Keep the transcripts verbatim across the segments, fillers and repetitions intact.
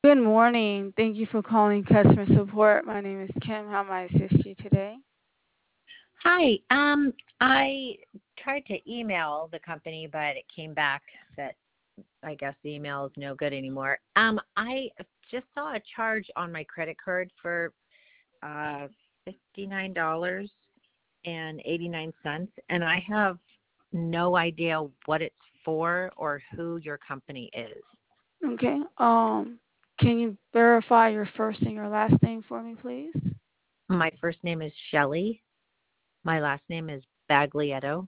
Good morning. Thank you for calling customer support. My name is Kim. How may I assist you today? Hi. Um, I tried to email the company, but it came back that I guess the email is no good anymore. Um, I just saw a charge on my credit card for uh, fifty-nine dollars and eighty-nine cents, and I have no idea what it's for or who your company is. Okay. Um, can you verify your first and your last name for me, please? My first name is Shelley. My last name is Baglietto.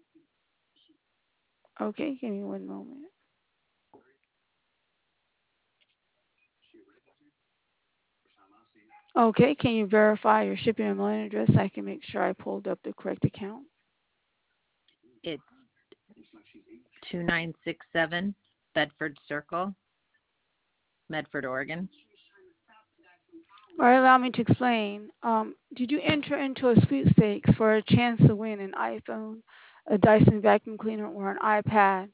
Okay, give me one moment. Okay, can you verify your shipping and mailing address so I can make sure I pulled up the correct account? It's two nine six seven Bedford Circle, Medford, Oregon. All right, allow me to explain. Um, did you enter into a sweepstakes for a chance to win an iPhone, a Dyson vacuum cleaner, or an iPad?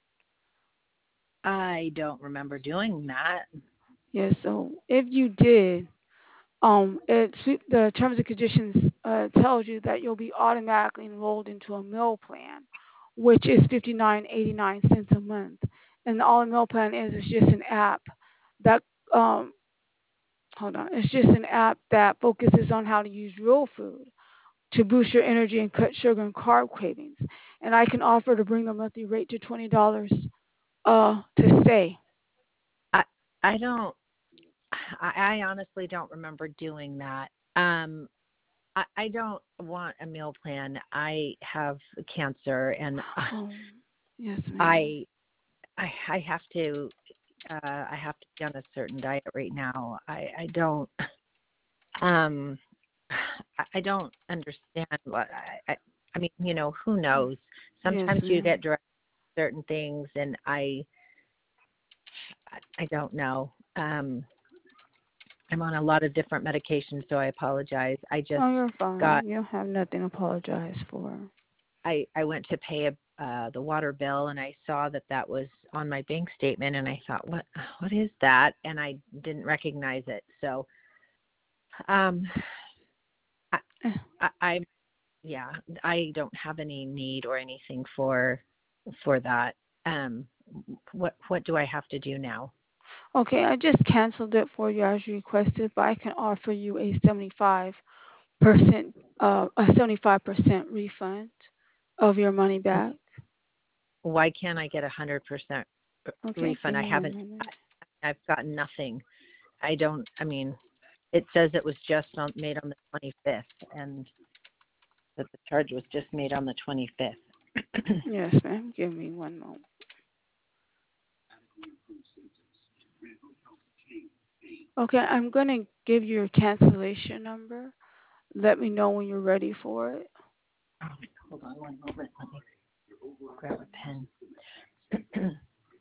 I don't remember doing that. Yes, so if you did, um, it the terms and conditions uh, tells you that you'll be automatically enrolled into a meal plan, which is fifty nine eighty nine cents a month. And all a meal plan is is just an app that um, hold on, it's just an app that focuses on how to use real food to boost your energy and cut sugar and carb cravings. And I can offer to bring the monthly rate to twenty dollars uh, to stay. I I don't. I, I honestly don't remember doing that. Um, I, I don't want a meal plan. I have cancer, and Oh, yes, ma'am. I I I have to uh, I have to be on a certain diet right now. I I don't um I I don't understand what I I, I mean, you know, who knows? Yes, Sometimes you get ma'am. direct certain things, and I I, I don't know. Um, I'm on a lot of different medications, so I apologize. I just Oh, you're got fine. You don't have nothing to apologize for. I I went to pay a, uh, the water bill, and I saw that that was on my bank statement, and I thought, what what is that? And I didn't recognize it. So, um, I, Eh, I, I yeah, I don't have any need or anything for for that. Um, what what do I have to do now? Okay, I just canceled it for you as you requested, but I can offer you a seventy-five percent uh, a seventy-five percent refund of your money back. Why can't I get a hundred percent Okay, give refund? I me one haven't. moment. I've gotten nothing. I don't. I mean, it says it was just on, made on the twenty-fifth, and that the charge was just made on the twenty-fifth. Yes, ma'am. Give me one moment. Okay, I'm gonna give you your cancellation number. Let me know when you're ready for it. Oh, hold on one moment. Let me grab a pen.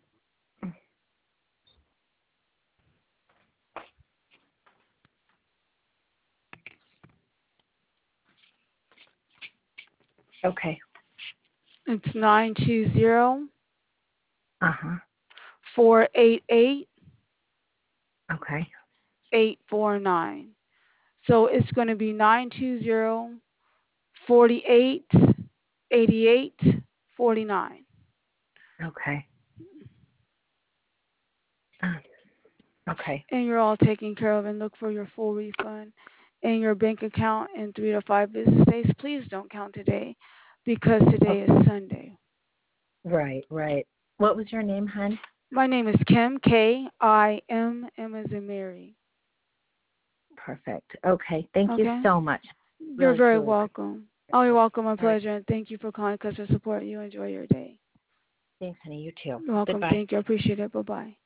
Okay. It's nine two zero Uh huh. four eight eight Okay. eight four nine. So it's going to be nine two zero forty eight eighty eight forty nine. Okay. Uh, okay. And you're all taken care of, and look for your full refund in your bank account in three to five business days. Please don't count today because Oh, today is Sunday. right. Right. What was your name, hon? My name is Kim, K I M, M as in Mary. Perfect. Okay. Thank you Okay? so much. You're Really, very truly appreciate welcome. Oh, you're it. welcome. My All right. pleasure. And thank you for calling customer support. You enjoy your day. Thanks, honey. You too. You're welcome. Goodbye. Thank you. I appreciate it. Bye bye.